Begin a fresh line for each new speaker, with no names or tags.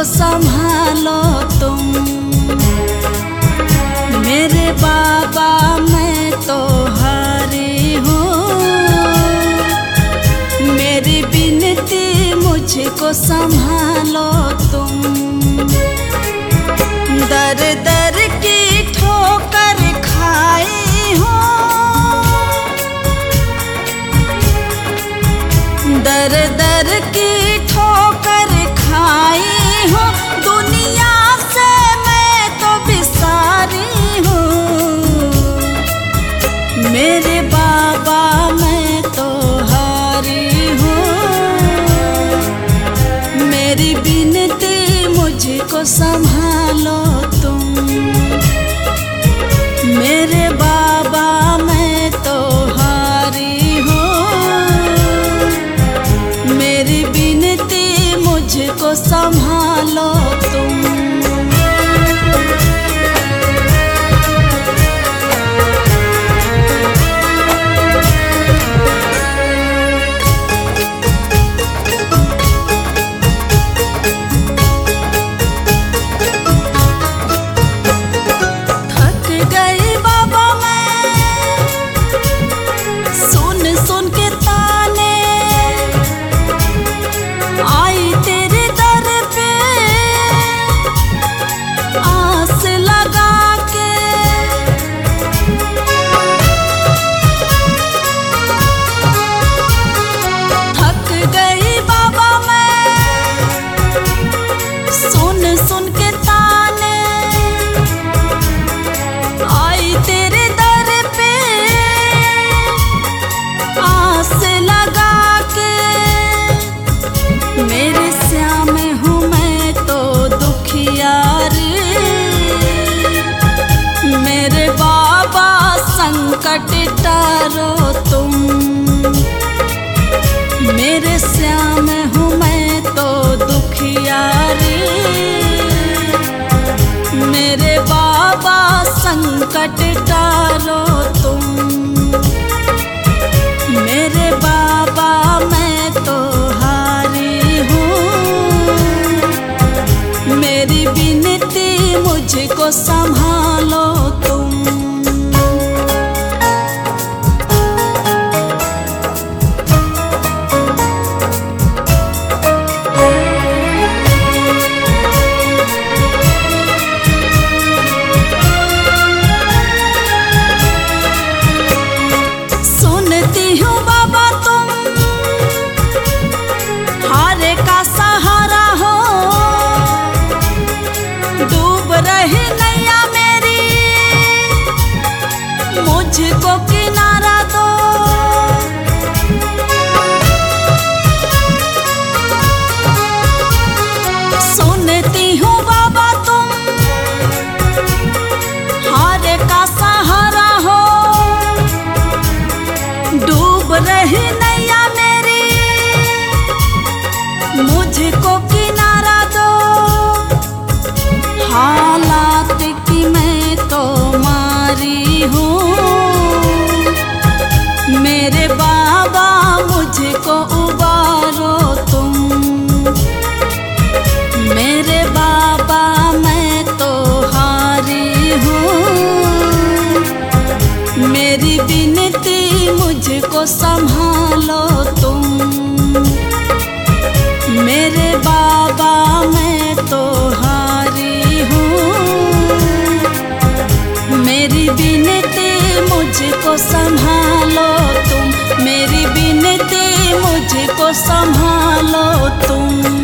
मुझको संभालो तुम। मेरे बाबा मैं तो हारी हूँ, मेरी विनती मुझको संभालो तुम। दर दर की ठोकर खाई हूँ, दर दर की ठोकर खाई हूँ, दुनिया से मैं तो बिसारी हूँ। मेरे बाबा मैं तो हारी हूँ, मेरी विनती मुझको संभालो तुम। मेरे बाबा मैं तो हारी हूँ, मेरी विनती मुझको संभालो तुम। मेरे श्याम हूँ मैं तो दुखियारी, मेरे बाबा संकट टारो तुम। मेरे श्याम हूँ मैं तो दुखियारी, मेरे बाबा संकट टारो तुम। मेरे बाबा मैं तो मेरी विनती मुझको संभालो तुम। सुनती हूँ बाबा तुम हारे का सहारा हो, डूब रही नैया मेरी मुझको किनारा दो। सुनती हूँ बाबा तुम हारे का सहारा हो, डूब रही नैया मेरी मुझको किनारा दो। हालात की मैं तो मारी हूँ, मेरे बाबा मुझको उबारो तुम। मेरे बाबा मैं तो हारी हूँ, मेरी विनती मुझको संभालो तुम। मेरे बाबा मैं तो हारी हूँ, मेरी विनती मुझको संभालो तुम। मेरी विनती मुझको संभालो तुम।